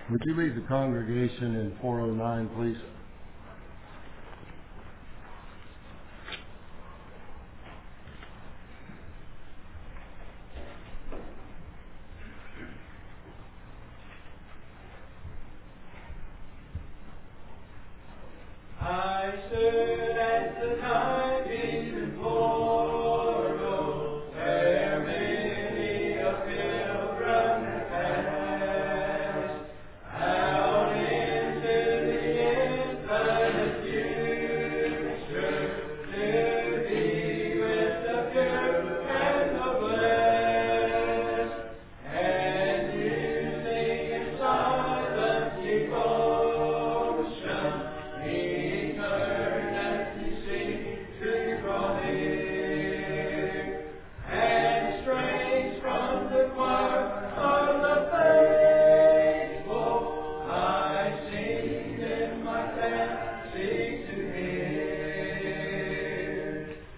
Would you lead the congregation in 409, please? I stood at the Kynesian portal, where many a pilgrim passed, out into the infinite future, to be with the pure and the blessed, and musing in silence devotion, eternity seems to draw near, and strains from the choir of the faithful I sing in my fancy to hear.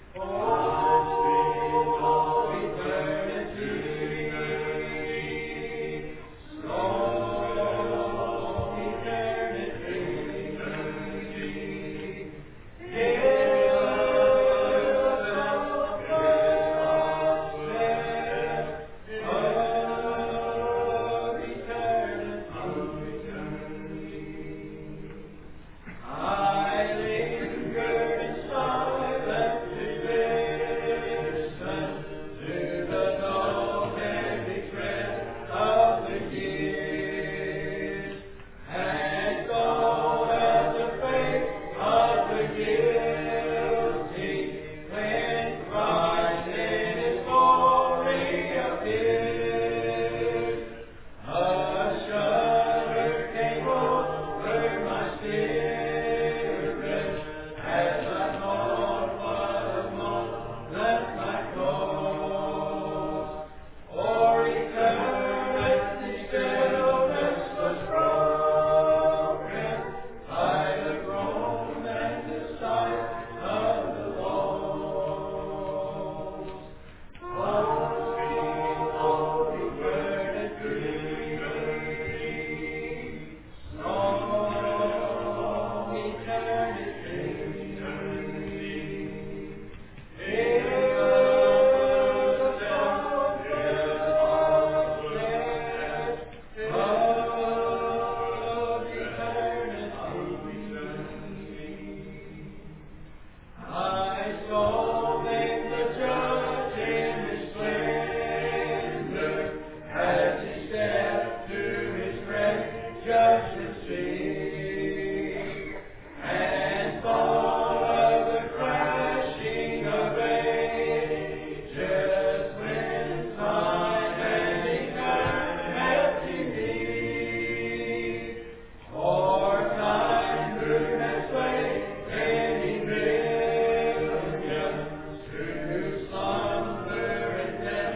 Oh, eternity, slow eternity.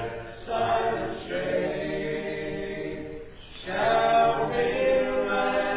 Shall be my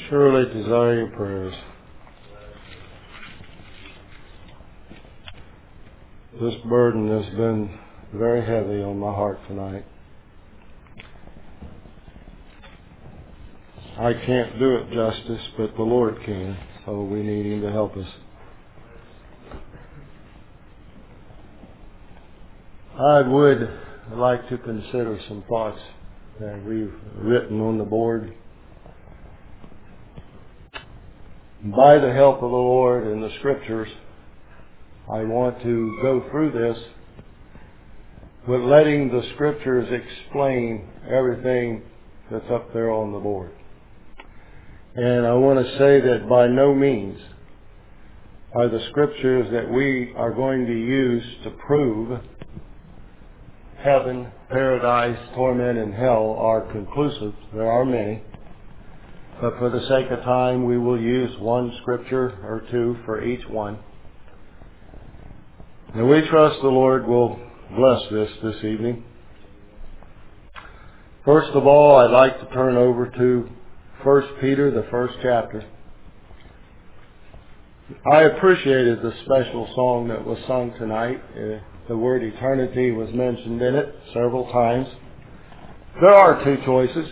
surely desire your prayers. This burden has been very heavy on my heart tonight. I can't do it justice, but the Lord can, so we need Him to help us. I would like to consider some thoughts that we've written on the board. By the help of the Lord and the Scriptures, I want to go through this with letting the Scriptures explain everything that's up there on the board. And I want to say that by no means are the Scriptures that we are going to use to prove heaven, paradise, torment, and hell are conclusive. There are many. But for the sake of time, we will use one Scripture or two for each one. And we trust the Lord will bless this evening. First of all, I'd like to turn over to 1 Peter, the first chapter. I appreciated the special song that was sung tonight. The word eternity was mentioned in it several times. There are two choices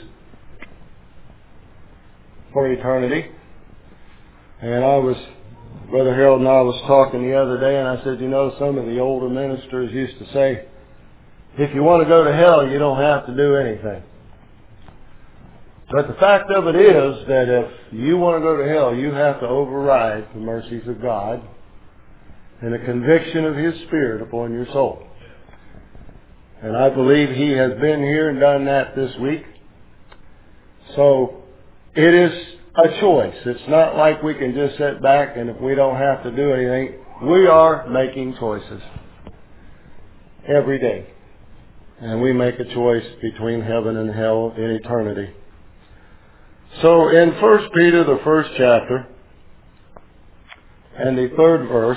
for eternity. And Brother Harold and I was talking the other day, and I said, some of the older ministers used to say, if you want to go to hell, you don't have to do anything. But the fact of it is that if you want to go to hell, you have to override the mercies of God and the conviction of His Spirit upon your soul. And I believe He has been here and done that this week. So it is a choice. It's not like we can just sit back and if we don't have to do anything, we are making choices every day. And we make a choice between heaven and hell in eternity. So in 1 Peter, the first chapter, and the third verse,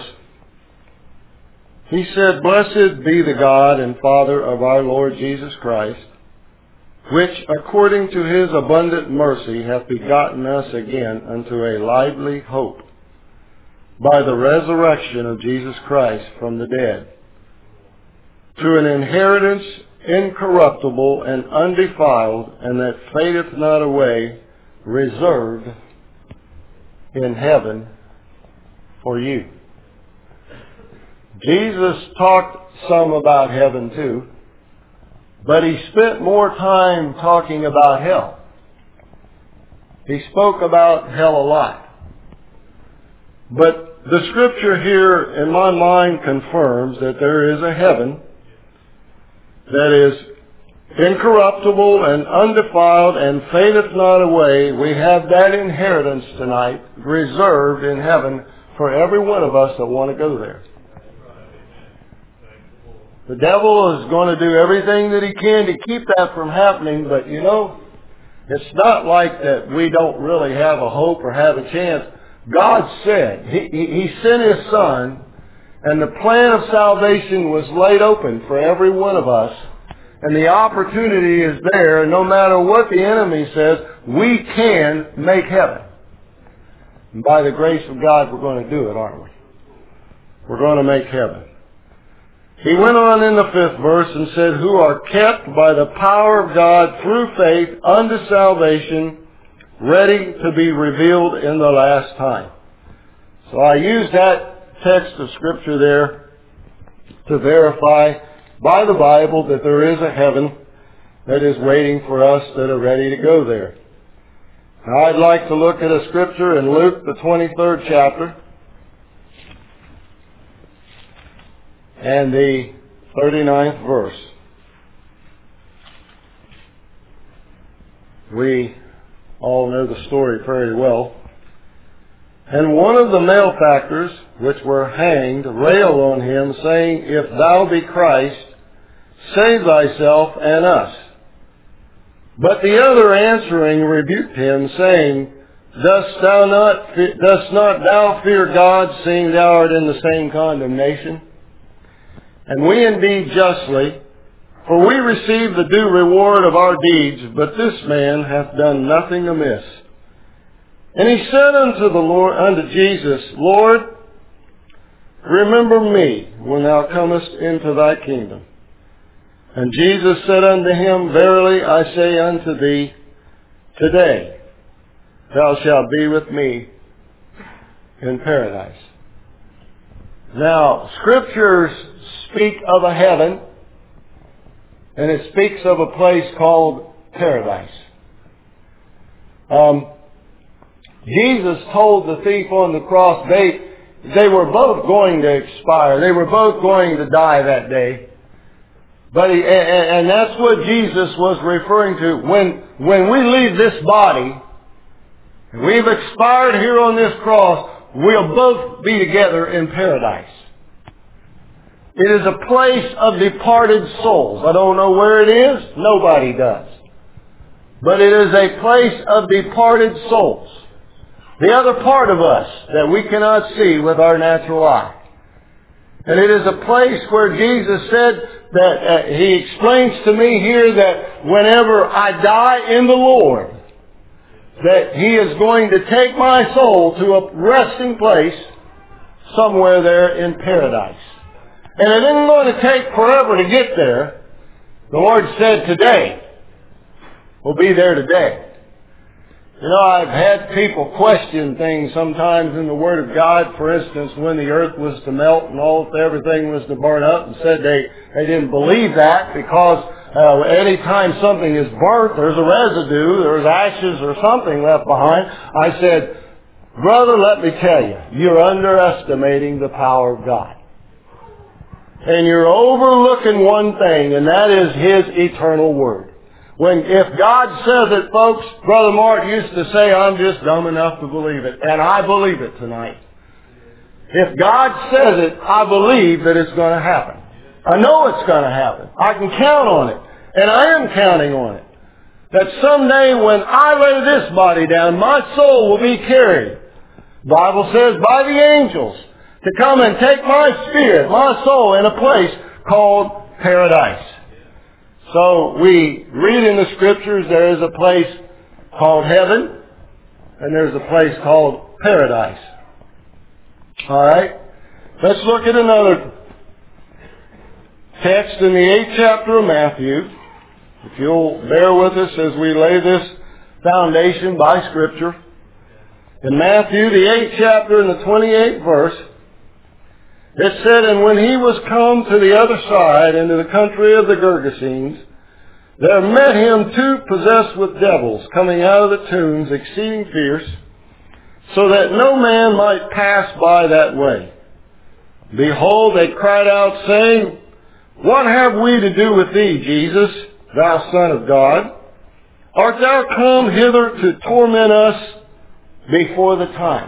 he said, Blessed be the God and Father of our Lord Jesus Christ, which according to His abundant mercy hath begotten us again unto a lively hope, by the resurrection of Jesus Christ from the dead, to an inheritance incorruptible and undefiled, and that fadeth not away, reserved in heaven for you. Jesus talked some about heaven too, but He spent more time talking about hell. He spoke about hell a lot. But the Scripture here, in my mind, confirms that there is a heaven that is incorruptible and undefiled and fadeth not away. We have that inheritance tonight reserved in heaven for every one of us that want to go there. The devil is going to do everything that he can to keep that from happening, but it's not like that we don't really have a hope or have a chance. God said, He sent His Son, and the plan of salvation was laid open for every one of us. And the opportunity is there, and no matter what the enemy says, we can make heaven. And by the grace of God, we're going to do it, aren't we? We're going to make heaven. He went on in the 5th verse and said, who are kept by the power of God through faith unto salvation, ready to be revealed in the last time. So I use that text of Scripture there to verify by the Bible that there is a heaven that is waiting for us that are ready to go there. Now I'd like to look at a Scripture in Luke, the 23rd chapter, and the 39th verse. We all know the story very well. And one of the malefactors which were hanged railed on him, saying, If thou be Christ, save thyself and us. But the other answering rebuked him, saying, Dost not thou fear God, seeing thou art in the same condemnation? And we indeed justly, for we receive the due reward of our deeds, but this man hath done nothing amiss. And he said unto Jesus, Lord, remember me when thou comest into thy kingdom. And Jesus said unto him, Verily I say unto thee, today thou shalt be with me in paradise. Now, Scriptures speak of a heaven, and it speaks of a place called paradise. Jesus told the thief on the cross they were both going to expire. They were both going to die that day. But and that's what Jesus was referring to. When we leave this body, we've expired here on this cross, we'll both be together in paradise. It is a place of departed souls. I don't know where it is. Nobody does. But it is a place of departed souls. The other part of us that we cannot see with our natural eye. And it is a place where Jesus said that He explains to me here that whenever I die in the Lord, that He is going to take my soul to a resting place somewhere there in paradise. And it isn't going to take forever to get there. The Lord said today, we'll be there today. You know, I've had people question things sometimes in the Word of God. For instance, when the earth was to melt and everything was to burn up, and said they didn't believe that because any time something is burnt, there's a residue, there's ashes or something left behind. I said, brother, let me tell you, you're underestimating the power of God. And you're overlooking one thing, and that is His eternal Word. If God says it, folks, Brother Mark used to say, I'm just dumb enough to believe it. And I believe it tonight. If God says it, I believe that it's going to happen. I know it's going to happen. I can count on it. And I am counting on it. That someday when I lay this body down, my soul will be carried. The Bible says by the angels to come and take my spirit, my soul, in a place called paradise. So we read in the Scriptures there is a place called heaven and there's a place called paradise. Alright? Let's look at another text in the 8th chapter of Matthew. If you'll bear with us as we lay this foundation by Scripture. In Matthew, the 8th chapter and the 28th verse, it said, And when he was come to the other side, into the country of the Gergesenes, there met him two possessed with devils, coming out of the tombs, exceeding fierce, so that no man might pass by that way. Behold, they cried out, saying, What have we to do with thee, Jesus, thou Son of God? Art thou come hither to torment us before the time?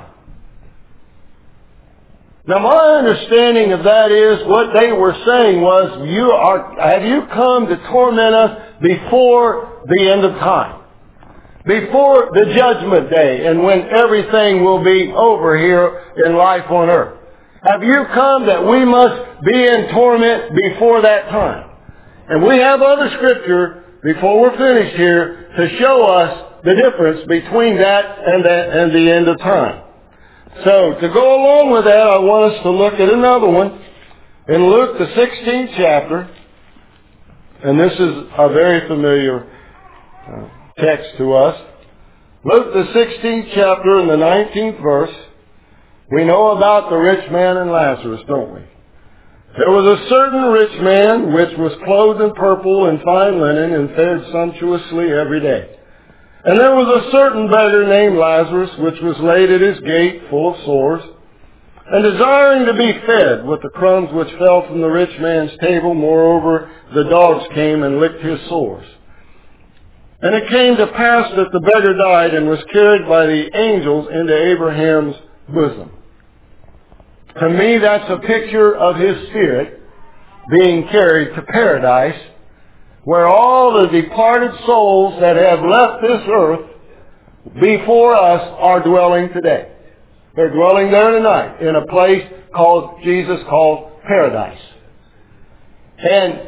Now my understanding of that is what they were saying was, have you come to torment us before the end of time? Before the judgment day and when everything will be over here in life on earth? Have you come that we must be in torment before that time? And we have other Scripture, before we're finished here, to show us the difference between that and the end of time. So, to go along with that, I want us to look at another one in Luke, the 16th chapter. And this is a very familiar text to us. Luke, the 16th chapter and the 19th verse. We know about the rich man and Lazarus, don't we? There was a certain rich man which was clothed in purple and fine linen and fared sumptuously every day. And there was a certain beggar named Lazarus, which was laid at his gate, full of sores, and desiring to be fed with the crumbs which fell from the rich man's table. Moreover, the dogs came and licked his sores. And it came to pass that the beggar died and was carried by the angels into Abraham's bosom. To me, that's a picture of his spirit being carried to paradise, where all the departed souls that have left this earth before us are dwelling today. They're dwelling there tonight in a place Jesus called paradise. And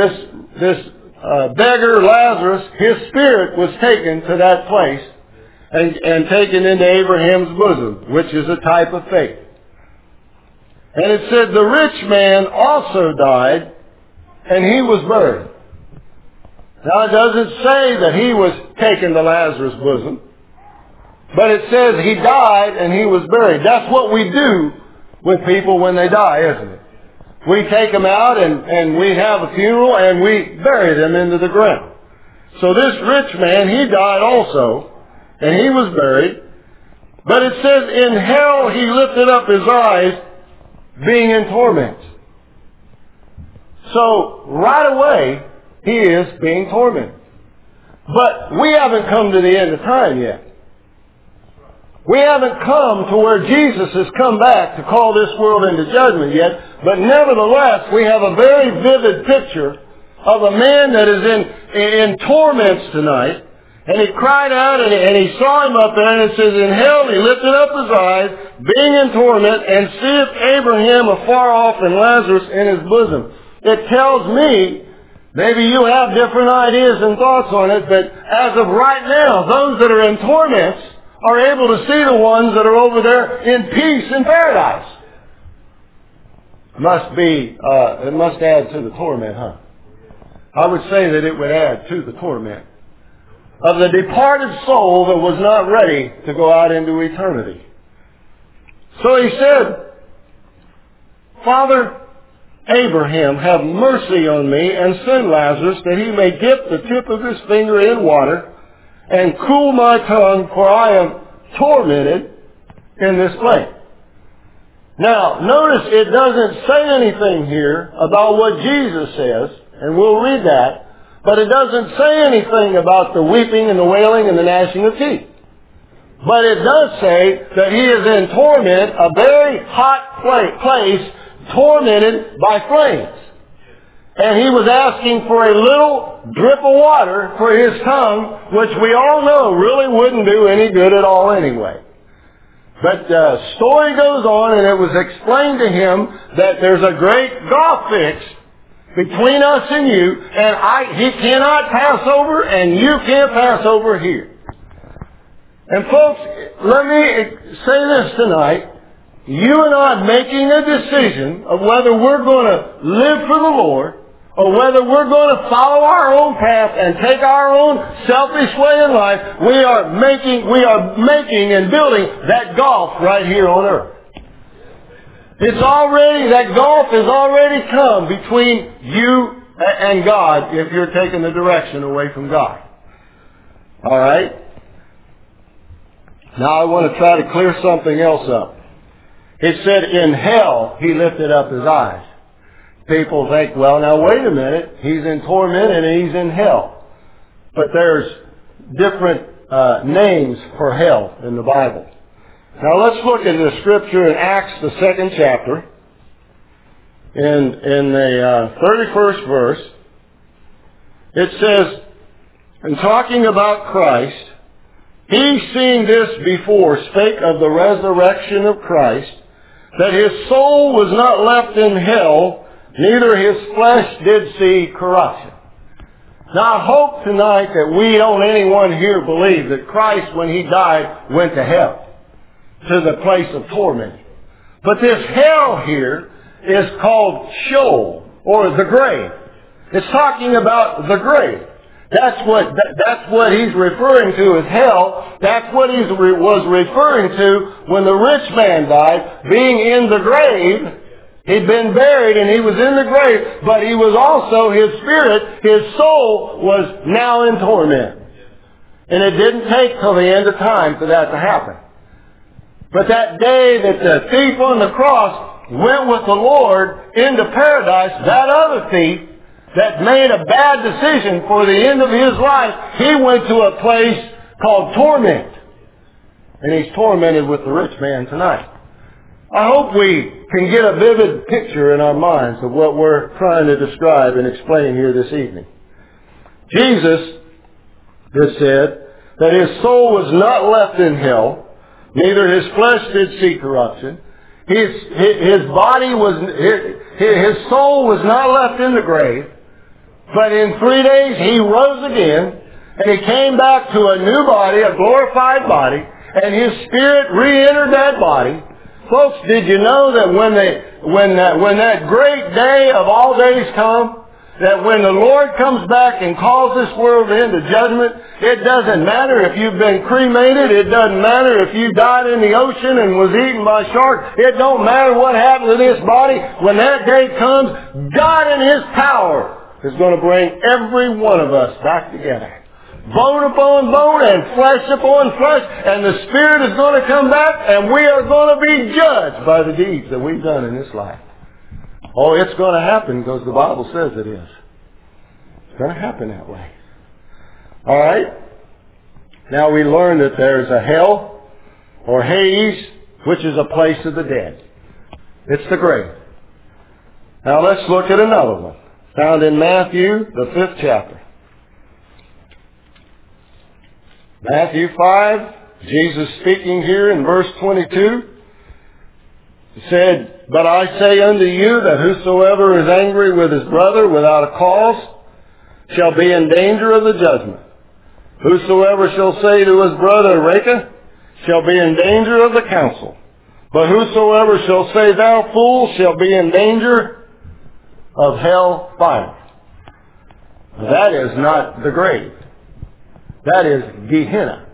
this beggar Lazarus, his spirit was taken to that place. and taken into Abraham's bosom, which is a type of faith. And it said the rich man also died, and he was buried. Now it doesn't say that he was taken to Lazarus' bosom, but it says he died and he was buried. That's what we do with people when they die, isn't it? We take them out and we have a funeral and we bury them into the ground. So this rich man, he died also, and he was buried. But it says in hell he lifted up his eyes, being in torment. So right away, he is being tormented. But we haven't come to the end of time yet. We haven't come to where Jesus has come back to call this world into judgment yet. But nevertheless, we have a very vivid picture of a man that is in torments tonight. And he cried out and he saw him up there, and it says, in hell he lifted up his eyes, being in torment, and seeth Abraham afar off and Lazarus in his bosom. It tells me, maybe you have different ideas and thoughts on it, but as of right now, those that are in torments are able to see the ones that are over there in peace in paradise. It must add to the torment, huh? I would say that it would add to the torment of the departed soul that was not ready to go out into eternity. So he said, Father Abraham, have mercy on me, and send Lazarus that he may dip the tip of his finger in water and cool my tongue, for I am tormented in this place. Now, notice it doesn't say anything here about what Jesus says, and we'll read that. But it doesn't say anything about the weeping and the wailing and the gnashing of teeth. But it does say that he is in torment, a very hot place, tormented by flames. And he was asking for a little drip of water for his tongue, which we all know really wouldn't do any good at all anyway. But the story goes on, and it was explained to him that there's a great gulf fixed between us and you, and he cannot pass over, and you can't pass over here. And folks, let me say this tonight. You and I making a decision of whether we're going to live for the Lord, or whether we're going to follow our own path and take our own selfish way in life, we are making and building that gulf right here on earth. That gulf has already come between you and God if you're taking the direction away from God. Alright? Now I want to try to clear something else up. It said in hell he lifted up his eyes. People think, well, now wait a minute, he's in torment and he's in hell. But there's different names for hell in the Bible. Now let's look at the scripture in Acts, the 2nd chapter, in the 31st verse. It says, in talking about Christ, he seeing this before spake of the resurrection of Christ, that his soul was not left in hell, neither his flesh did see corruption. Now I hope tonight that we don't anyone here believe that Christ, when he died, went to hell, to the place of torment. But this hell here is called Sheol, or the grave. It's talking about the grave. That's what he's referring to as hell. That's what he was referring to when the rich man died, being in the grave. He'd been buried and he was in the grave, but he was also, his spirit, his soul was now in torment. And it didn't take till the end of time for that to happen. But that day that the thief on the cross went with the Lord into paradise, that other thief that made a bad decision for the end of his life, he went to a place called torment. And he's tormented with the rich man tonight. I hope we can get a vivid picture in our minds of what we're trying to describe and explain here this evening. Jesus has said that his soul was not left in hell, neither his flesh did see corruption. His soul was not left in the grave, but in 3 days he rose again, And He came back to a new body, a glorified body, and His Spirit re-entered that body. Folks, did you know that when that great day of all days comes, that when the Lord comes back and calls this world into judgment, it doesn't matter if you've been cremated, it doesn't matter if you died in the ocean and was eaten by sharks, it don't matter what happened to this body. When that day comes, God in His power is going to bring every one of us back together. Bone upon bone and flesh upon flesh, and the Spirit is going to come back, and we are going to be judged by the deeds that we've done in this life. Oh, it's going to happen because the Bible says it is. It's going to happen that way. All right? Now we learn that there's a hell or Hades, which is a place of the dead. It's the grave. Now let's look at another one, found in Matthew, the 5th chapter. Matthew 5, Jesus speaking here in verse 22, said, "But I say unto you that whosoever is angry with his brother without a cause shall be in danger of the judgment. Whosoever shall say to his brother, Raca, shall be in danger of the council. But whosoever shall say, Thou fool, shall be in danger of hell fire." That is not the grave. That is Gehenna.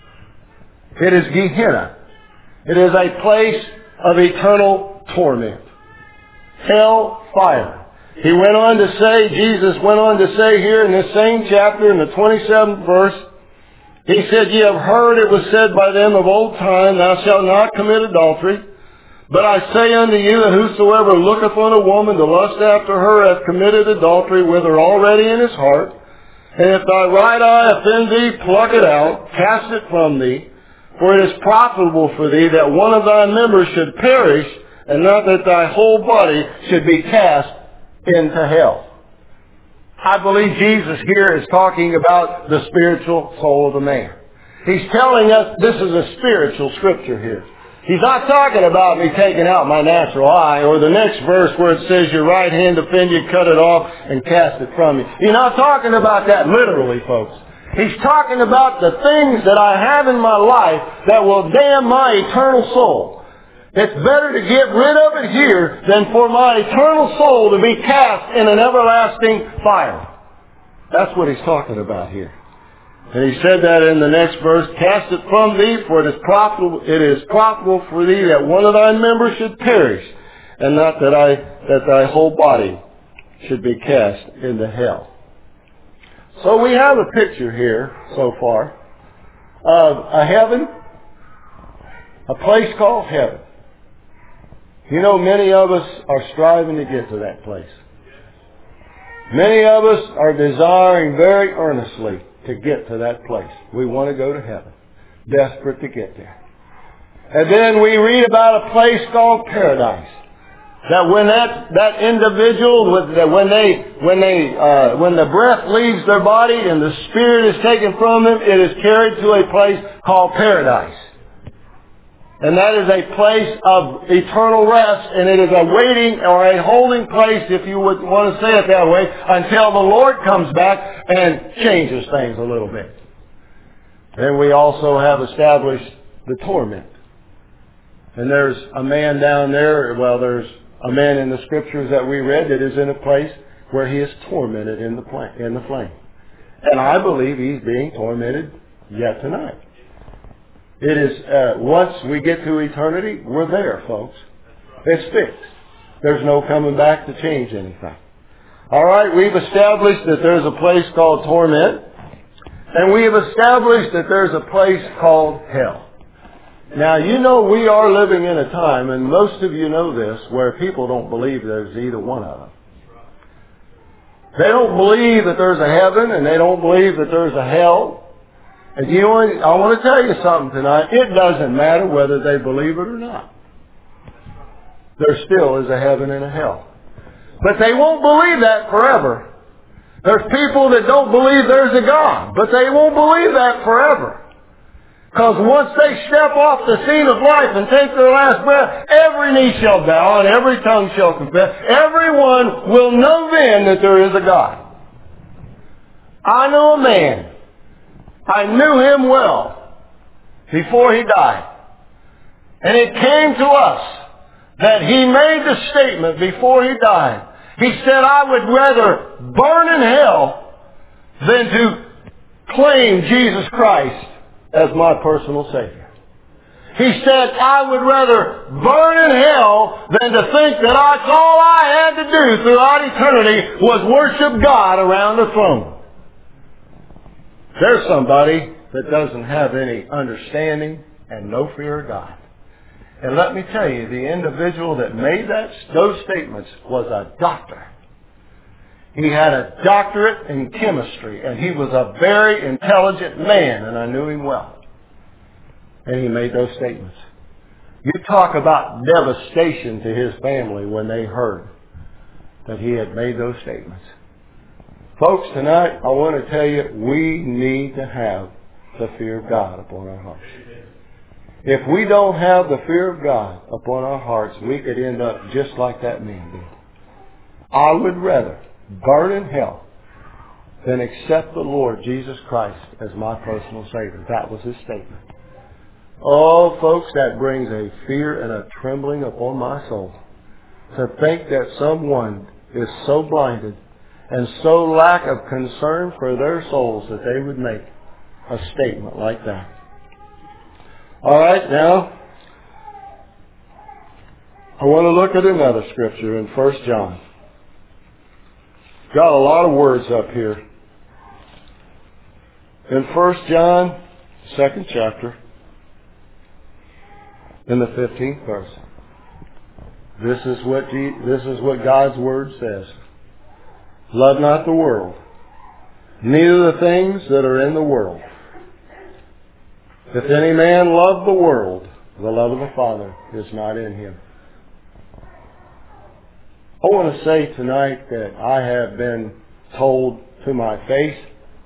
It is Gehenna. It is a place of eternal torment. Hell fire. He went on to say, Jesus went on to say here in this same chapter, in the 27th verse, He said, "Ye have heard it was said by them of old time, Thou shalt not commit adultery. But I say unto you that whosoever looketh on a woman to lust after her hath committed adultery with her already in his heart. And if thy right eye offend thee, pluck it out, cast it from thee. For it is profitable for thee that one of thy members should perish, and not that thy whole body should be cast into hell." I believe Jesus here is talking about the spiritual soul of the man. He's telling us this is a spiritual scripture here. He's not talking about me taking out my natural eye, or the next verse where it says your right hand offend you, cut it off and cast it from you. He's not talking about that literally, folks. He's talking about the things that I have in my life that will damn my eternal soul. It's better to get rid of it here than for my eternal soul to be cast in an everlasting fire. That's what he's talking about here. And he said that in the next verse, "Cast it from thee, for it is profitable for thee that one of thy members should perish, and not that thy whole body should be cast into hell." So we have a picture here, so far, of a heaven, a place called heaven. You know, many of us are striving to get to that place. Many of us are desiring very earnestly to get to that place. We want to go to heaven. Desperate to get there. And then we read about a place called paradise. That when that individual, when the breath leaves their body and the spirit is taken from them, it is carried to a place called paradise. And that is a place of eternal rest, and it is a waiting or a holding place, if you would want to say it that way, until the Lord comes back and changes things a little bit. Then we also have established the torment. And there's a man down there, there's a man in the scriptures that we read that is in a place where he is tormented in the flame. And I believe he's being tormented yet tonight. It is, once we get to eternity, we're there, folks. It's fixed. There's no coming back to change anything. All right, we've established that there's a place called torment. And we have established that there's a place called hell. Now, you know we are living in a time, and most of you know this, where people don't believe there's either one of them. They don't believe that there's a heaven, and they don't believe that there's a hell. And you know what? I want to tell you something tonight. It doesn't matter whether they believe it or not. There still is a heaven and a hell. But they won't believe that forever. There's people that don't believe there's a God, but they won't believe that forever. Because once they step off the scene of life and take their last breath, every knee shall bow and every tongue shall confess. Everyone will know then that there is a God. I know a man I knew him well before he died. And it came to us that he made the statement before he died. He said, I would rather burn in hell than to claim Jesus Christ as my personal Savior. He said, I would rather burn in hell than to think that that's all I had to do throughout eternity was worship God around the throne. There's somebody that doesn't have any understanding and no fear of God. And let me tell you, the individual that made those statements was a doctor. He had a doctorate in chemistry, and he was a very intelligent man, and I knew him well. And he made those statements. You talk about devastation to his family when they heard that he had made those statements. Folks, tonight I want to tell you, we need to have the fear of God upon our hearts. If we don't have the fear of God upon our hearts, we could end up just like that man did. I would rather burn in hell than accept the Lord Jesus Christ as my personal Savior. That was his statement. Oh, folks, that brings a fear and a trembling upon my soul to think that someone is so blinded and so lack of concern for their souls that they would make a statement like that. All right, now, I want to look at another scripture in 1 John. Got a lot of words up here. In 1 John, 2nd chapter, in the 15th verse, this is what God's Word says. Love not the world, neither the things that are in the world. If any man love the world, the love of the Father is not in him. I want to say tonight that I have been told to my face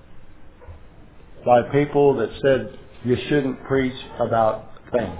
by people that said you shouldn't preach about things.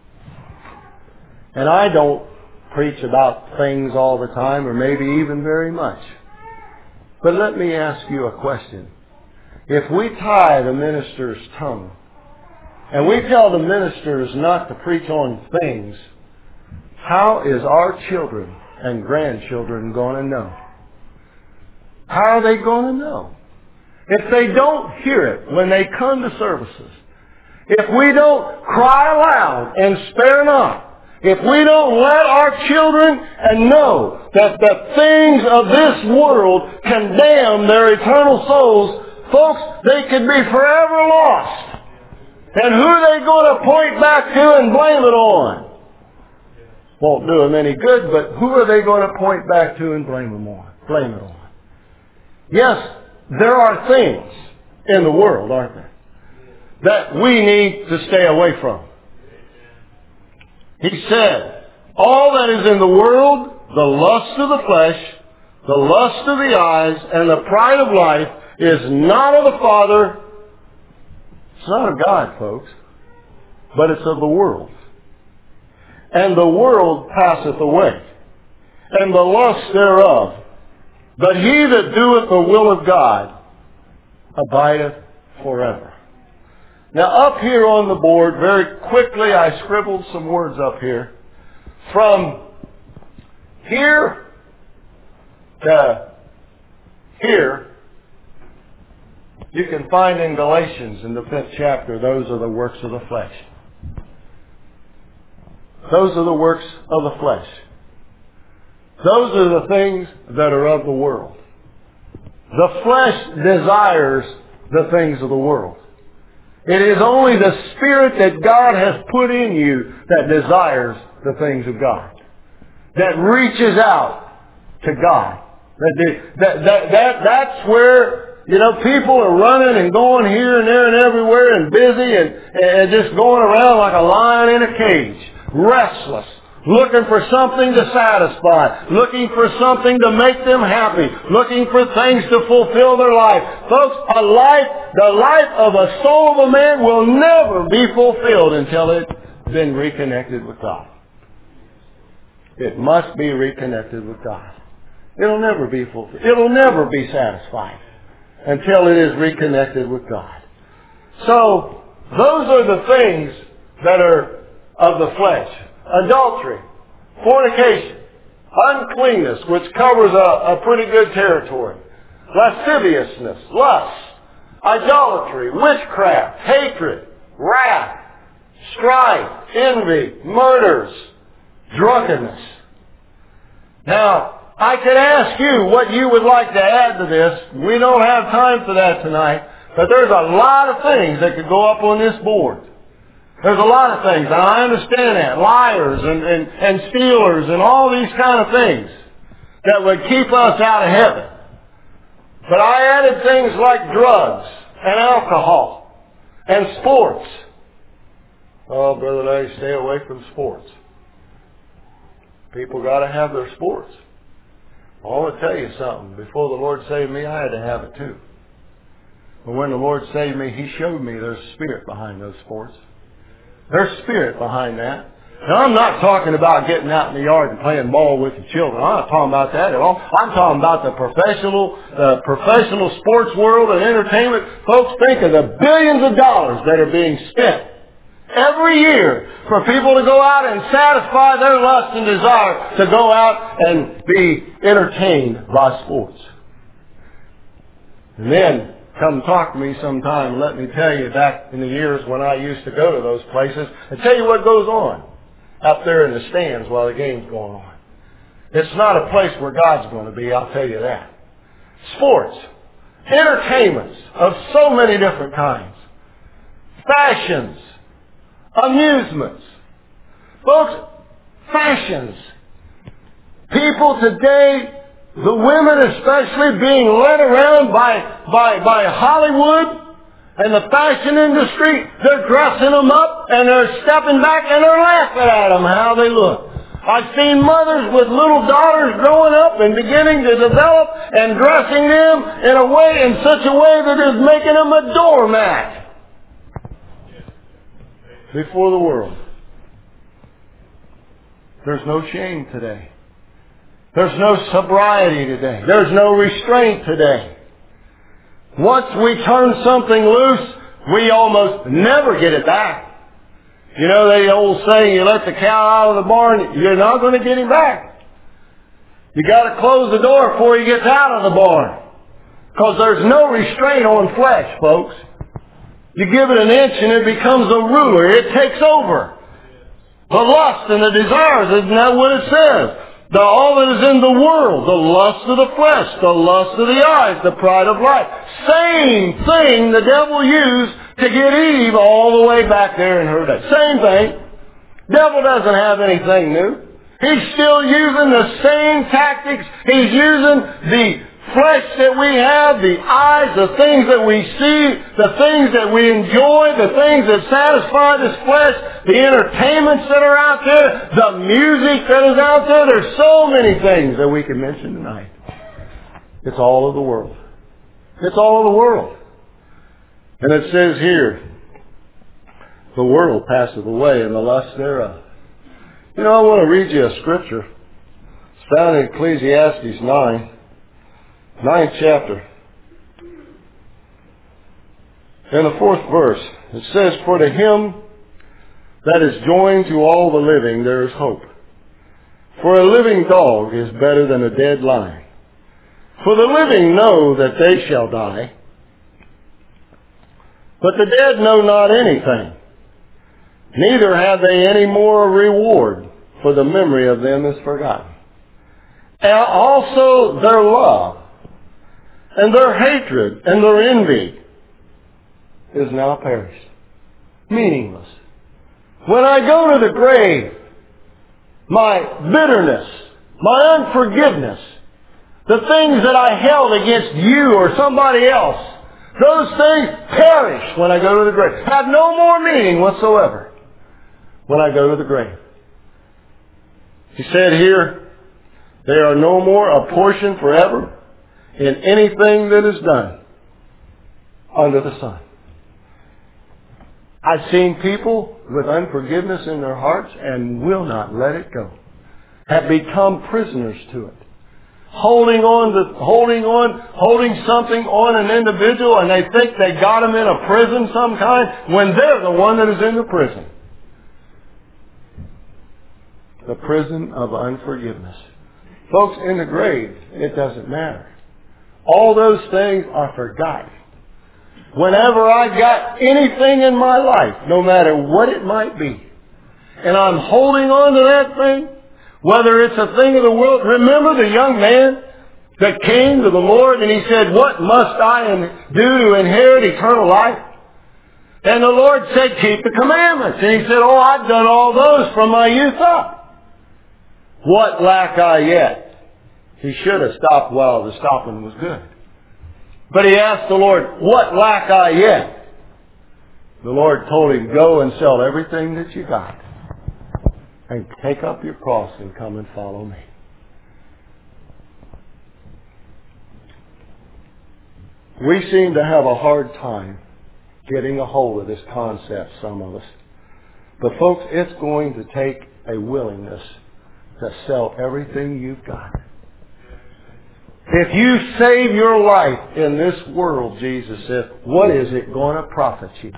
And I don't preach about things all the time, or maybe even very much. But let me ask you a question. If we tie the minister's tongue, and we tell the ministers not to preach on things, how is our children and grandchildren going to know? How are they going to know? If they don't hear it when they come to services, if we don't cry aloud and spare not, if we don't let our children know that the things of this world condemn their eternal souls, folks, they could be forever lost. And who are they going to point back to and blame it on? Won't do them any good, but who are they going to point back to and blame it on? Yes, there are things in the world, aren't there, that we need to stay away from. He said, all that is in the world, the lust of the flesh, the lust of the eyes, and the pride of life is not of the Father. It's not of God, folks, but it's of the world. And the world passeth away, and the lust thereof. But he that doeth the will of God abideth forever. Now up here on the board, very quickly I scribbled some words up here. From here to here, you can find in Galatians in the 5th chapter, those are the works of the flesh. Those are the works of the flesh. Those are the things that are of the world. The flesh desires the things of the world. It is only the Spirit that God has put in you that desires the things of God, that reaches out to God. That's where, people are running and going here and there and everywhere and busy and just going around like a lion in a cage, restless, looking for something to satisfy, looking for something to make them happy, looking for things to fulfill their life. Folks, the life of a soul of a man will never be fulfilled until it's been reconnected with God. It must be reconnected with God. It'll never be fulfilled. It'll never be satisfied until it is reconnected with God. So, those are the things that are of the flesh. Adultery, fornication, uncleanness, which covers a pretty good territory. Lasciviousness, lust, idolatry, witchcraft, hatred, wrath, strife, envy, murders, drunkenness. Now, I could ask you what you would like to add to this. We don't have time for that tonight. But there's a lot of things that could go up on this board. There's a lot of things, and I understand that. Liars and stealers and all these kind of things that would keep us out of heaven. But I added things like drugs and alcohol and sports. Oh, Brother Larry, stay away from sports. People got to have their sports. I want to tell you something. Before the Lord saved me, I had to have it too. But when the Lord saved me, He showed me there's spirit behind those sports. There's spirit behind that. Now, I'm not talking about getting out in the yard and playing ball with the children. I'm not talking about that at all. I'm talking about the professional sports world and entertainment. Folks, think of the billions of dollars that are being spent every year for people to go out and satisfy their lust and desire to go out and be entertained by sports. And then come talk to me sometime and let me tell you back in the years when I used to go to those places and tell you what goes on up there in the stands while the game's going on. It's not a place where God's going to be, I'll tell you that. Sports, entertainments of so many different kinds, fashions, amusements. Folks, fashions. People today, the women especially, being led around by Hollywood and the fashion industry. They're dressing them up and they're stepping back and they're laughing at them how they look. I've seen mothers with little daughters growing up and beginning to develop and dressing them in such a way that is making them a doormat before the world. There's no shame today. There's no sobriety today. There's no restraint today. Once we turn something loose, we almost never get it back. You know the old saying, you let the cow out of the barn, you're not going to get him back. You got to close the door before he gets out of the barn. Because there's no restraint on flesh, folks. You give it an inch and it becomes a ruler. It takes over. The lust and the desires, isn't that what it says? All that is in the world, the lust of the flesh, the lust of the eyes, the pride of life. Same thing the devil used to get Eve all the way back there in her day. Same thing. Devil doesn't have anything new. He's still using the same tactics. He's using the flesh that we have, the eyes, the things that we see, the things that we enjoy, the things that satisfy this flesh, the entertainments that are out there, the music that is out there. There's so many things that we can mention tonight. It's all of the world. It's all of the world. And it says here, the world passeth away and the lust thereof. You know, I want to read you a scripture. It's found in Ecclesiastes 9th chapter. In the 4th verse, it says, for to him that is joined to all the living there is hope. For a living dog is better than a dead lion. For the living know that they shall die, but the dead know not anything. Neither have they any more reward, for the memory of them is forgotten. And also their love, and their hatred, and their envy is now perished. Meaningless. When I go to the grave, my bitterness, my unforgiveness, the things that I held against you or somebody else, those things perish when I go to the grave. Have no more meaning whatsoever when I go to the grave. He said here, they are no more a portion forever in anything that is done under the sun. I've seen people with unforgiveness in their hearts and will not let it go. Have become prisoners to it. holding something on an individual, and they think they got him in a prison some kind, when they're the one that is in the prison. The prison of unforgiveness. Folks, in the grave, it doesn't matter. All those things are forgotten. Whenever I got anything in my life, no matter what it might be, and I'm holding on to that thing, whether it's a thing of the world. Remember the young man that came to the Lord and he said, what must I do to inherit eternal life? And the Lord said, keep the commandments. And he said, oh, I've done all those from my youth up. What lack I yet? He should have stopped while the stopping was good. But he asked the Lord, what lack I yet? The Lord told him, go and sell everything that you got and take up your cross and come and follow me. We seem to have a hard time getting a hold of this concept, some of us. But folks, it's going to take a willingness to sell everything you've got. If you save your life in this world, Jesus said, what is it going to profit you?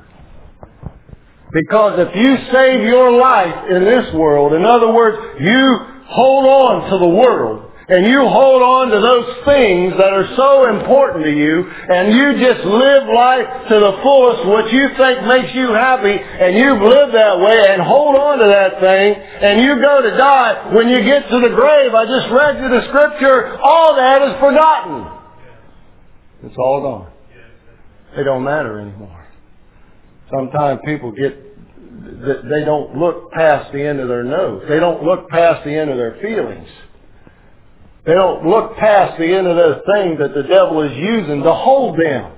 Because if you save your life in this world, in other words, you hold on to the world, and you hold on to those things that are so important to you, and you just live life to the fullest, what you think makes you happy, and you've lived that way, and hold on to that thing, and you go to die. When you get to the grave, I just read you the scripture, all that is forgotten. It's all gone. They don't matter anymore. Sometimes people they don't look past the end of their nose. They don't look past the end of their feelings. They don't look past the end of the thing that the devil is using to hold them.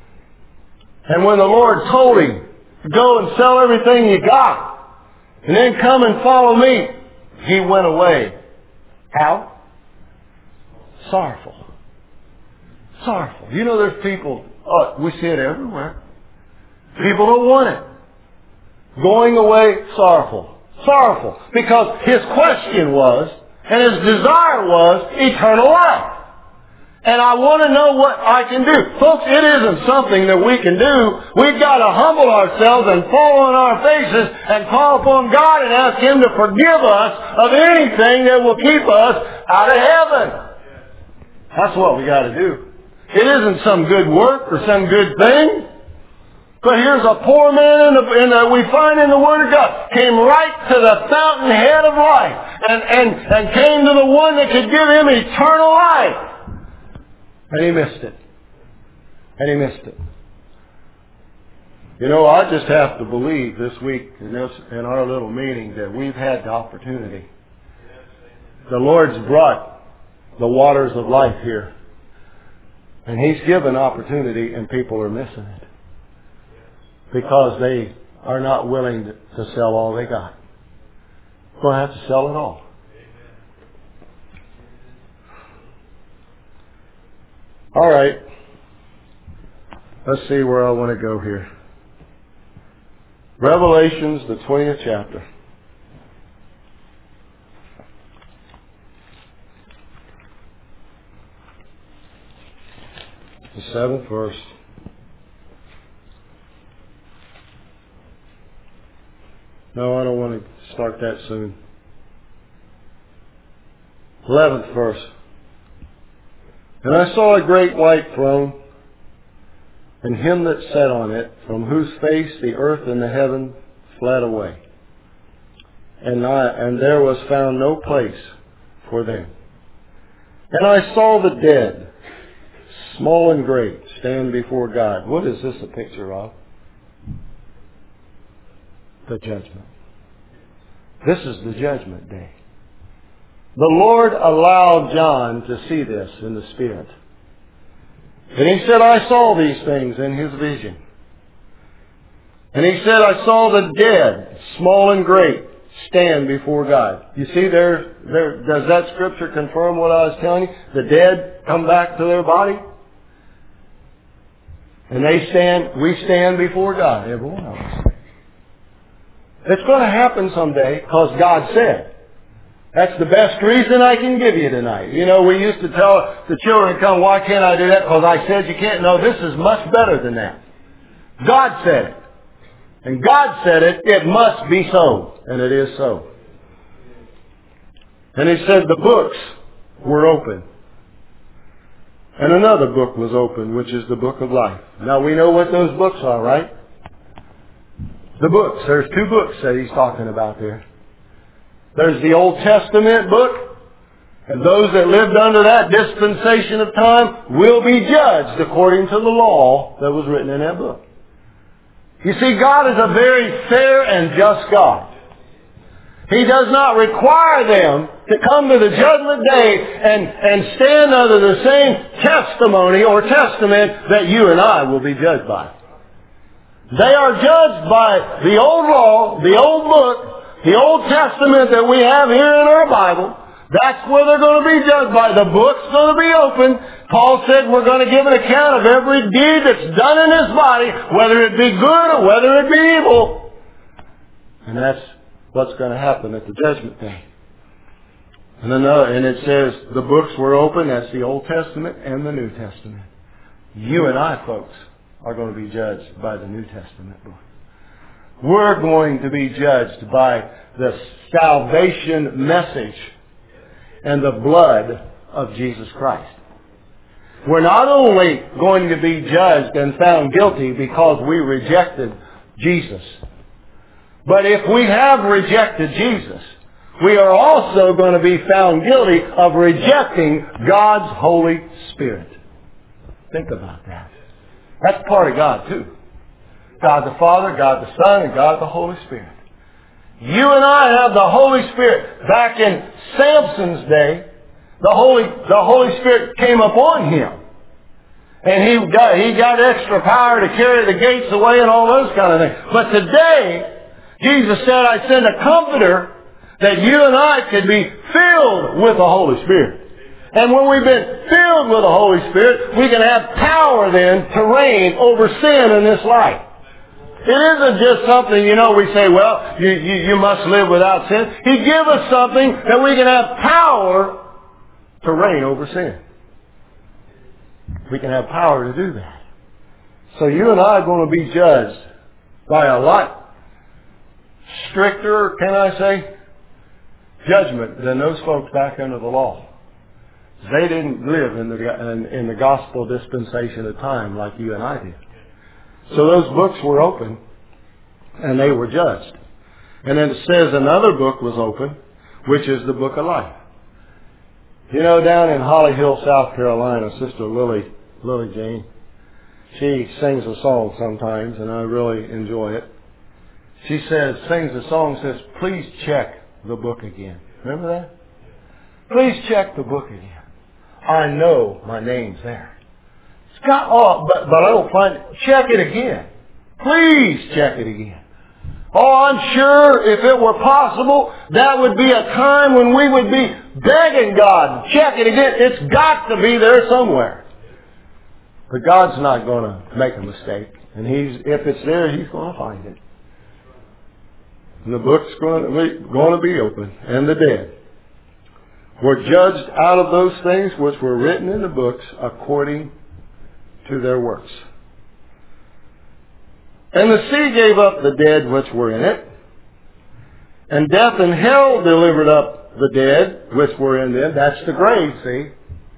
And when the Lord told him, go and sell everything you got, and then come and follow me, he went away. How? Sorrowful. Sorrowful. You know there's people, we see it everywhere. People don't want it. Going away sorrowful. Sorrowful. Because his question was, and his desire was, eternal life. And I want to know what I can do. Folks, it isn't something that we can do. We've got to humble ourselves and fall on our faces and call upon God and ask Him to forgive us of anything that will keep us out of heaven. That's what we got to do. It isn't some good work or some good thing. But here's a poor man we find in the Word of God, came right to the fountainhead of life and came to the one that could give him eternal life. And he missed it. And he missed it. You know, I just have to believe this week in our little meeting that we've had the opportunity. The Lord's brought the waters of life here. And He's given opportunity and people are missing it. Because they are not willing to sell all they got. They're going to have to sell it all. All right. Let's see where I want to go here. Revelations, the 20th chapter. The 7th verse. No, I don't want to start that soon. 11th verse. And I saw a great white throne, and him that sat on it, from whose face the earth and the heaven fled away. And there was found no place for them. And I saw the dead, small and great, stand before God. What is this a picture of? The judgment. This is the judgment day. The Lord allowed John to see this in the Spirit. And he said, I saw these things in his vision. And he said, I saw the dead, small and great, stand before God. You see, does that scripture confirm what I was telling you? The dead come back to their body. And we stand before God, every one of us. It's going to happen someday because God said. That's the best reason I can give you tonight. You know, we used to tell the children, come, why can't I do that? Because I said you can't. No, this is much better than that. God said it. And God said it, it must be so. And it is so. And He said the books were open. And another book was open, which is the book of life. Now we know what those books are, right? The books. There's two books that He's talking about there. There's the Old Testament book, and those that lived under that dispensation of time will be judged according to the law that was written in that book. You see, God is a very fair and just God. He does not require them to come to the judgment day and stand under the same testimony or testament that you and I will be judged by. They are judged by the old law, the old book, the Old Testament that we have here in our Bible. That's where they're going to be judged by. The book's going to be open. Paul said we're going to give an account of every deed that's done in this body, whether it be good or whether it be evil. And that's what's going to happen at the judgment day. And it says the books were open. That's the Old Testament and the New Testament. You and I, folks, are going to be judged by the New Testament book. We're going to be judged by the salvation message and the blood of Jesus Christ. We're not only going to be judged and found guilty because we rejected Jesus, but if we have rejected Jesus, we are also going to be found guilty of rejecting God's Holy Spirit. Think about that. That's part of God too. God the Father, God the Son, and God the Holy Spirit. You and I have the Holy Spirit. Back in Samson's day, the Holy Spirit came upon him. And he got extra power to carry the gates away and all those kind of things. But today, Jesus said, I send a comforter that you and I could be filled with the Holy Spirit. And when we've been filled with the Holy Spirit, we can have power then to reign over sin in this life. It isn't just something, we say, well, you must live without sin. He gives us something that we can have power to reign over sin. We can have power to do that. So you and I are going to be judged by a lot stricter, can I say, judgment than those folks back under the law. They didn't live in the gospel dispensation of time like you and I did. So those books were open, and they were judged. And then it says another book was open, which is the book of life. Down in Holly Hill, South Carolina, Sister Lily Jane, she sings a song sometimes, and I really enjoy it. She sings a song, says, please check the book again. Remember that? Please check the book again. I know my name's there. But I don't find it. Check it again. Please check it again. Oh, I'm sure if it were possible, that would be a time when we would be begging God, check it again. It's got to be there somewhere. But God's not going to make a mistake. And if it's there, He's going to find it. And the book's going to be open. And the dead were judged out of those things which were written in the books according to their works. And the sea gave up the dead which were in it, and death and hell delivered up the dead which were in them. That's the grave, see?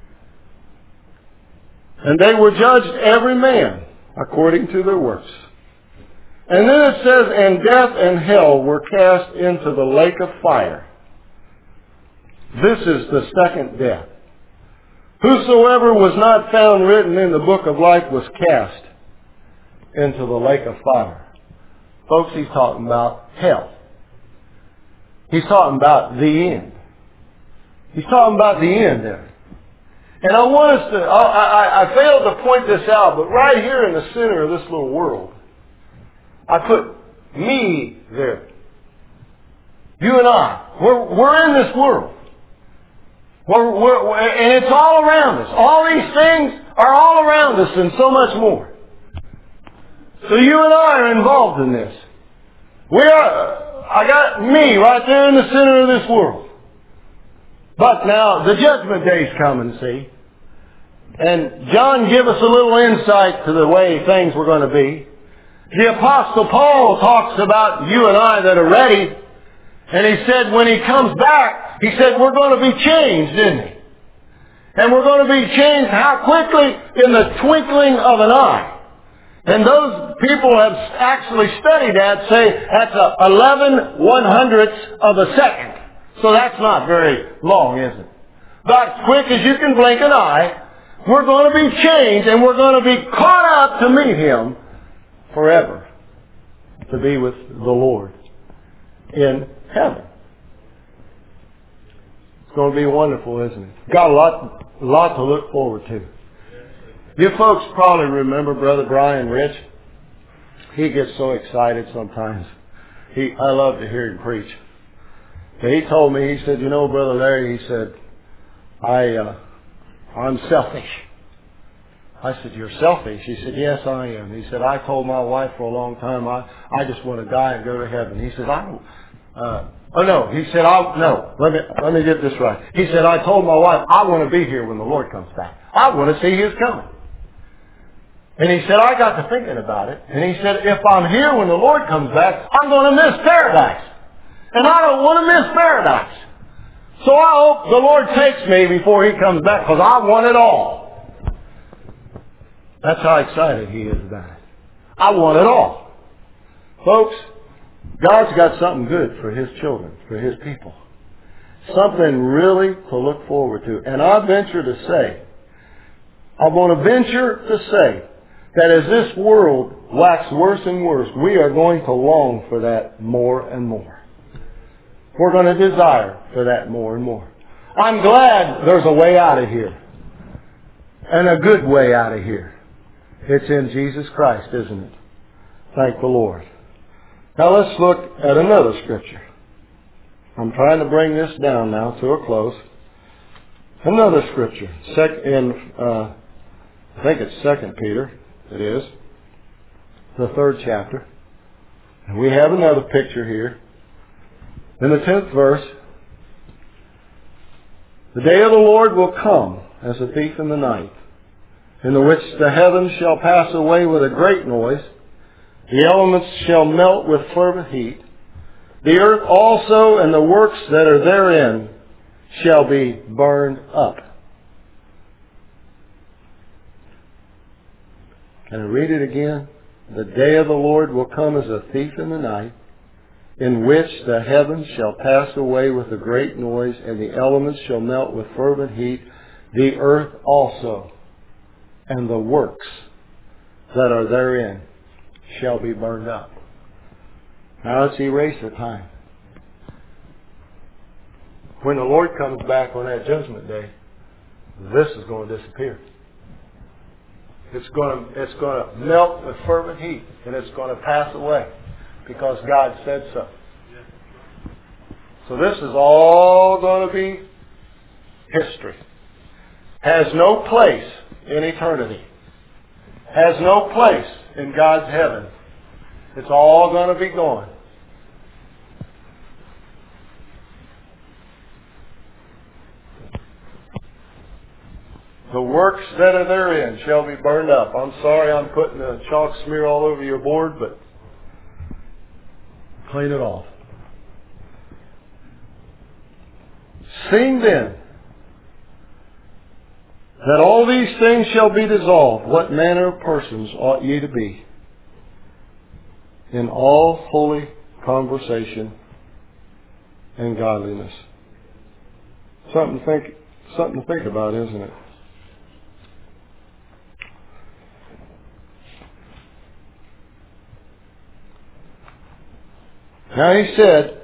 And they were judged every man according to their works. And then it says, and death and hell were cast into the lake of fire. This is the second death. Whosoever was not found written in the book of life was cast into the lake of fire. Folks, he's talking about hell. He's talking about the end. He's talking about the end there. And I want us to, I failed to point this out, but right here in the center of this little world, I put me there. You and I. We're in this world. And it's all around us. All these things are all around us and so much more. So you and I are involved in this. I got me right there in the center of this world. But now the judgment day's coming, see. And John give us a little insight to the way things were going to be. The Apostle Paul talks about you and I that are ready. And he said when he comes back, he said we're going to be changed, didn't he? And we're going to be changed how quickly? In the twinkling of an eye. And those people have actually studied that, say that's 11/100ths of a second. So that's not very long, is it? About as quick as you can blink an eye, we're going to be changed and we're going to be caught up to meet Him forever. To be with the Lord in heaven. It's going to be wonderful, isn't it? Got a lot to look forward to. You folks probably remember Brother Brian Rich. He gets so excited sometimes. I love to hear him preach. But he told me, he said, you know, Brother Larry, he said, I'm selfish. I said, you're selfish? He said, yes, I am. He said, I told my wife for a long time, I just want to die and go to heaven. He said, let me get this right. He said, I told my wife, I want to be here when the Lord comes back. I want to see His coming. And he said, I got to thinking about it. And he said, if I'm here when the Lord comes back, I'm going to miss paradise. And I don't want to miss paradise. So I hope the Lord takes me before He comes back, because I want it all. That's how excited he is about it. I want it all. Folks, God's got something good for His children, for His people. Something really to look forward to. And I want to venture to say that as this world waxes worse and worse, we are going to long for that more and more. We're going to desire for that more and more. I'm glad there's a way out of here. And a good way out of here. It's in Jesus Christ, isn't it? Thank the Lord. Now let's look at another scripture. I'm trying to bring this down now to a close. Another scripture. I think it's 2 Peter. It is. The 3rd chapter. And we have another picture here. In the 10th verse. The day of the Lord will come as a thief in the night, in the which the heavens shall pass away with a great noise. The elements shall melt with fervent heat. The earth also and the works that are therein shall be burned up. Can I read it again? The day of the Lord will come as a thief in the night, in which the heavens shall pass away with a great noise, and the elements shall melt with fervent heat. The earth also and the works that are therein shall be burned up. Now it's eraser time. When the Lord comes back on that judgment day, this is going to disappear. It's going to melt with fervent heat, and it's going to pass away because God said so. So this is all going to be history. Has no place in eternity. Has no place in God's heaven. It's all going to be gone. The works that are therein shall be burned up. I'm sorry I'm putting a chalk smear all over your board, but clean it off. Seeing then that all these things shall be dissolved, what manner of persons ought ye to be in all holy conversation and godliness? Something to think about, isn't it? Now he said,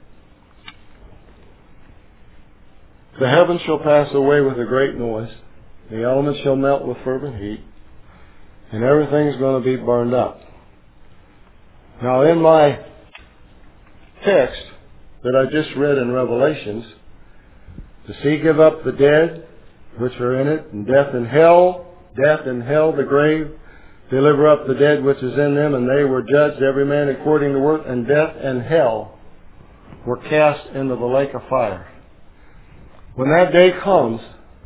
the heavens shall pass away with a great noise, the elements shall melt with fervent heat, and everything's going to be burned up. Now in my text that I just read in Revelations, the sea give up the dead which are in it, and death and hell, the grave, deliver up the dead which is in them, and they were judged every man according to work, and death and hell were cast into the lake of fire. When that day comes,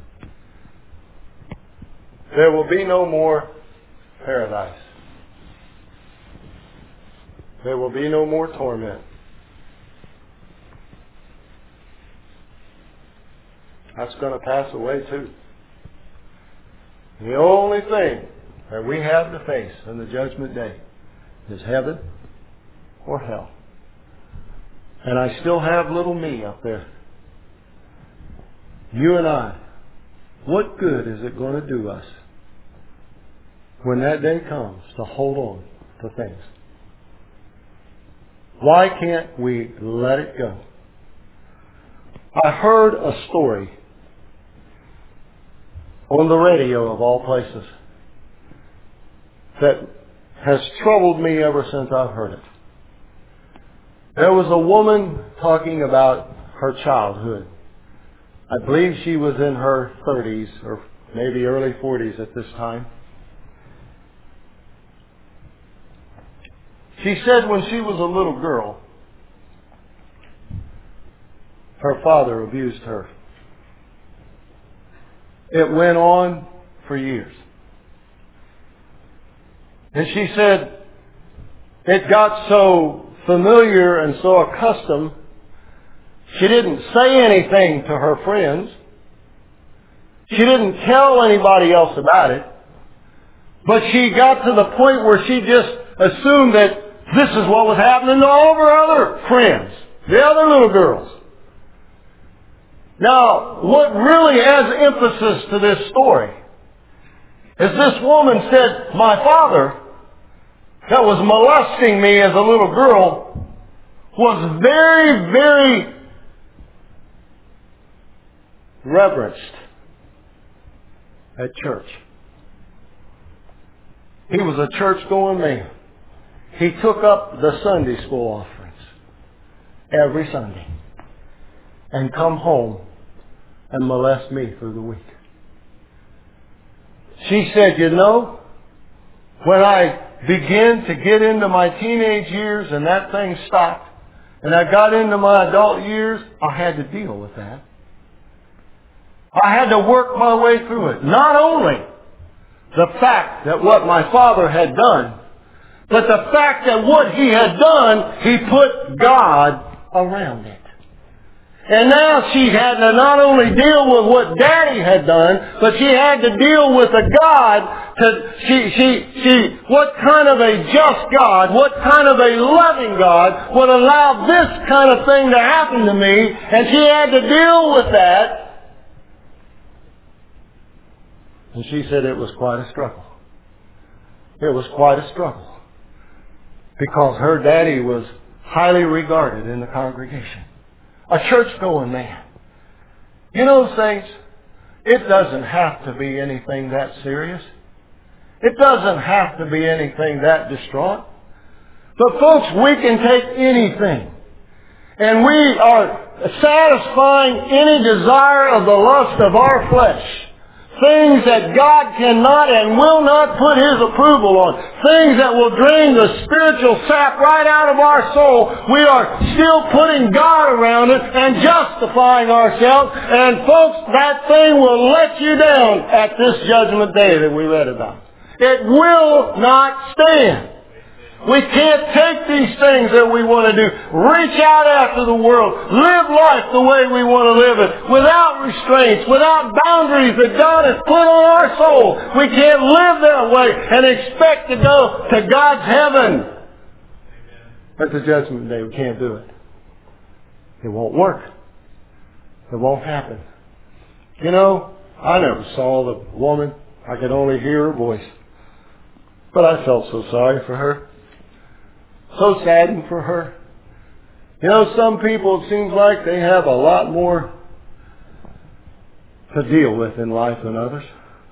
there will be no more paradise. There will be no more torment. That's going to pass away too. The only thing that we have to face in the judgment day is heaven or hell. And I still have little me up there. You and I, what good is it going to do us when that day comes to hold on to things? Why can't we let it go? I heard a story on the radio, of all places, that has troubled me ever since I've heard it. There was a woman talking about her childhood. I believe she was in her 30s or maybe early 40s at this time. She said when she was a little girl, her father abused her. It went on for years. And she said it got so familiar and so accustomed, she didn't say anything to her friends. She didn't tell anybody else about it. But she got to the point where she just assumed that this is what was happening to all of her other friends, the other little girls. Now, what really adds emphasis to this story is this woman said, my father, that was molesting me as a little girl, was very, very reverenced at church. He was a church-going man. He took up the Sunday school offerings every Sunday and come home and molest me through the week. She said, you know, when I began to get into my teenage years and that thing stopped, and I got into my adult years, I had to deal with that. I had to work my way through it. Not only the fact that what my father had done, but the fact that what he had done, he put God around it. And now she had to not only deal with what Daddy had done, but she had to deal with a God. What kind of a just God, what kind of a loving God would allow this kind of thing to happen to me? And she had to deal with that. And she said it was quite a struggle. It was quite a struggle. Because her daddy was highly regarded in the congregation. A church-going man. You know, saints, it doesn't have to be anything that serious. It doesn't have to be anything that distraught. But folks, we can take anything. And we are satisfying any desire of the lust of our flesh. Things that God cannot and will not put His approval on. Things that will drain the spiritual sap right out of our soul. We are still putting God around it and justifying ourselves. And folks, that thing will let you down at this judgment day that we read about. It will not stand. We can't take these things that we want to do, reach out after the world, live life the way we want to live it, without restraints, without boundaries that God has put on our soul. We can't live that way and expect to go to God's heaven. At the judgment day, we can't do it. It won't work. It won't happen. You know, I never saw the woman. I could only hear her voice. But I felt so sorry for her. So saddened for her. You know, some people, it seems like they have a lot more to deal with in life than others.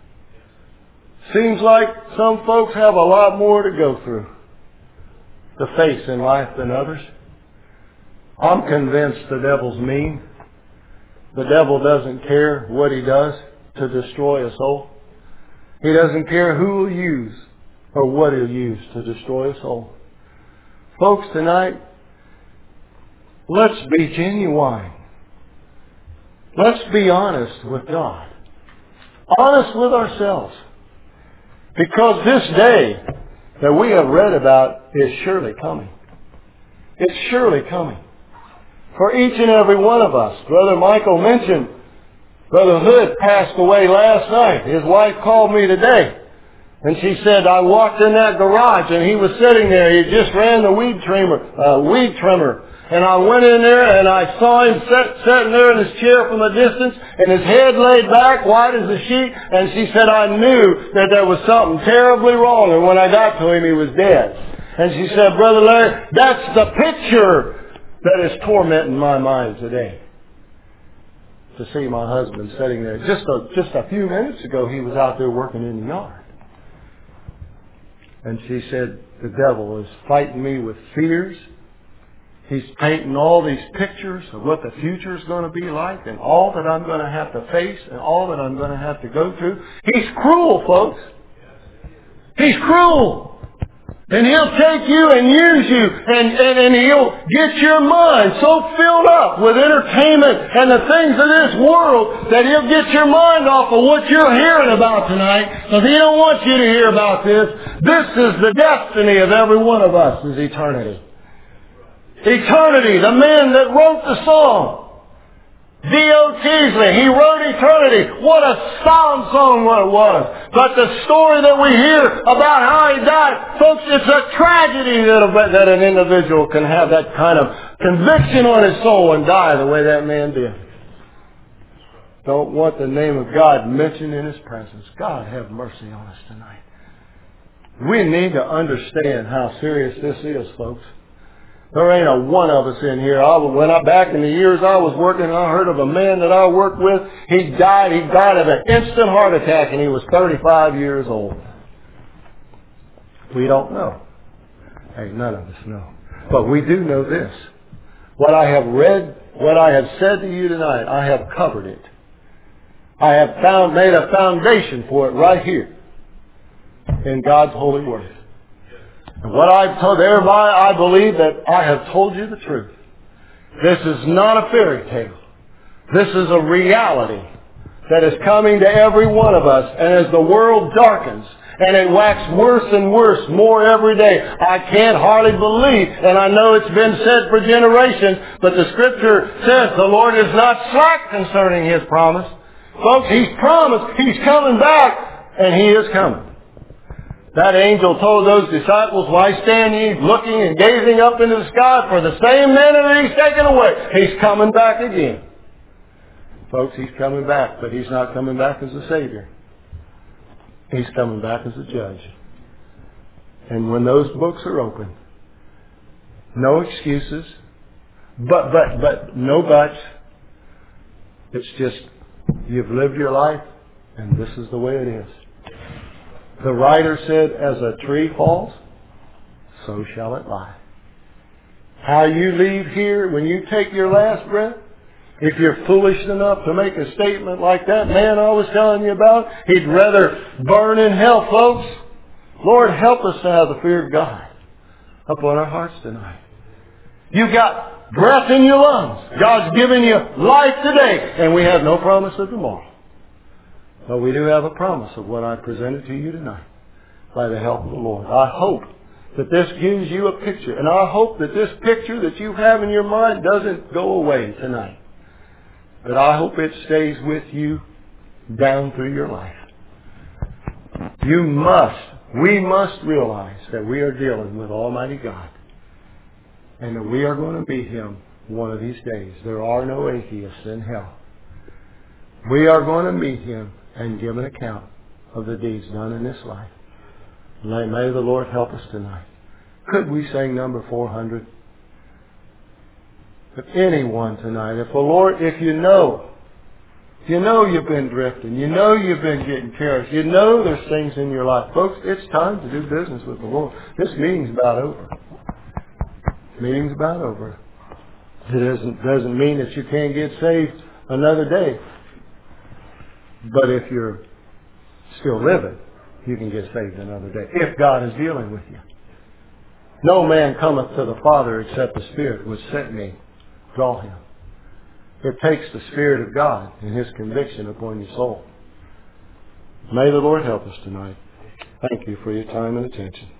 Seems like some folks have a lot more to go through, to face in life than others. I'm convinced the devil's mean. The devil doesn't care what he does to destroy a soul. He doesn't care who he'll use or what he'll use to destroy a soul. Folks, tonight, let's be genuine. Let's be honest with God. Honest with ourselves. Because this day that we have read about is surely coming. It's surely coming. For each and every one of us. Brother Michael mentioned Brother Hood passed away last night. His wife called me today. And she said, I walked in that garage and he was sitting there. He just ran the weed trimmer. And I went in there and I saw him sitting there in his chair from a distance and his head laid back, white as a sheet. And she said, I knew that there was something terribly wrong. And when I got to him, he was dead. And she said, Brother Larry, that's the picture that is tormenting my mind today. To see my husband sitting there. Just a few minutes ago, he was out there working in the yard. And she said, the devil is fighting me with fears. He's painting all these pictures of what the future is going to be like and all that I'm going to have to face and all that I'm going to have to go through. He's cruel, folks. He's cruel. And he'll take you and use you and he'll get your mind so filled up with entertainment and the things of this world that he'll get your mind off of what you're hearing about tonight because he don't want you to hear about this. This is the destiny of every one of us is eternity. Eternity, the man that wrote the song. D.O. Teasley, he wrote eternity. What a sound song what it was. But the story that we hear about how he died, folks, it's a tragedy that an individual can have that kind of conviction on his soul and die the way that man did. Don't want the name of God mentioned in his presence. God have mercy on us tonight. We need to understand how serious this is, folks. There ain't a one of us in here. Back in the years I was working, I heard of a man that I worked with. He died of an instant heart attack and he was 35 years old. We don't know. Hey, none of us know. But we do know this. What I have read, what I have said to you tonight, I have covered it. I have made a foundation for it right here in God's holy word. And what I've told everybody, I believe that I have told you the truth. This is not a fairy tale. This is a reality that is coming to every one of us. And as the world darkens and it waxes worse and worse more every day, I can't hardly believe, and I know it's been said for generations, but the Scripture says the Lord is not slack concerning His promise. Folks, He's promised He's coming back, and He is coming. That angel told those disciples, why stand ye looking and gazing up into the sky for the same minute that He's taken away? He's coming back again. Folks, He's coming back, but He's not coming back as a Savior. He's coming back as a judge. And when those books are open, no excuses, but no buts. It's just, you've lived your life, and this is the way it is. The writer said, as a tree falls, so shall it lie. How you leave here, when you take your last breath, if you're foolish enough to make a statement like that man I was telling you about, he'd rather burn in hell, folks. Lord, help us to have the fear of God upon our hearts tonight. You got breath in your lungs. God's given you life today, and we have no promise of tomorrow. But we do have a promise of what I presented to you tonight by the help of the Lord. I hope that this gives you a picture. And I hope that this picture that you have in your mind doesn't go away tonight. But I hope it stays with you down through your life. We must realize that we are dealing with Almighty God. And that we are going to meet Him one of these days. There are no atheists in hell. We are going to meet Him and give an account of the deeds done in this life. May the Lord help us tonight. Could we sing number 400? If anyone tonight, if you know you've been drifting, you know you've been getting careless, you know there's things in your life. Folks, it's time to do business with the Lord. This meeting's about over. Meeting's about over. It doesn't mean that you can't get saved another day. But if you're still living, you can get saved another day. If God is dealing with you. No man cometh to the Father except the Spirit which sent me draw him. It takes the Spirit of God and His conviction upon your soul. May the Lord help us tonight. Thank you for your time and attention.